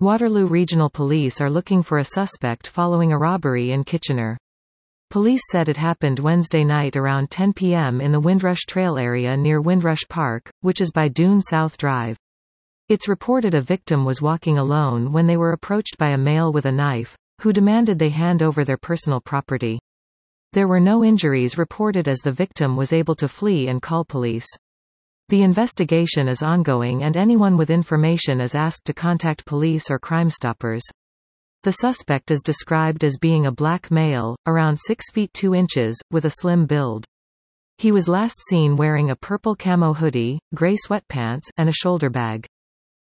Waterloo Regional Police are looking for a suspect following a robbery in Kitchener. Police said it happened Wednesday night around 10 p.m. in the Windrush Trail area near Windrush Park, which is by Dune South Drive. It's reported a victim was walking alone when they were approached by a male with a knife, who demanded they hand over their personal property. There were no injuries reported as the victim was able to flee and call police. The investigation is ongoing and anyone with information is asked to contact police or Crime Stoppers. The suspect is described as being a black male, around 6 feet 2 inches, with a slim build. He was last seen wearing a purple camo hoodie, gray sweatpants, and a shoulder bag.